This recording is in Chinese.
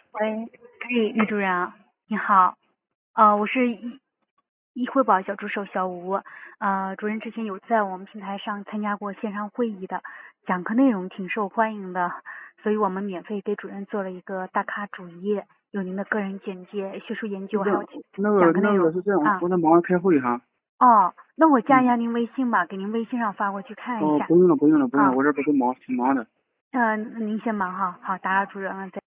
喂，女主人啊，你好，我是汇宝小助手小吴，主任之前有在我们平台上参加过线上会议的，讲课内容挺受欢迎的，所以我们免费给主任做了一个大咖主页，有您的个人简介、学术研究还有讲课内容是这样， 啊。 我在忙着开会哈。 哦，那我加一嗯。 下您微信吧，给您微信上发过去看一哦， 下不用了，不用了，不用了， 啊。 我这不是忙，挺忙的。 您先忙哈，好，打扰主任了，再见。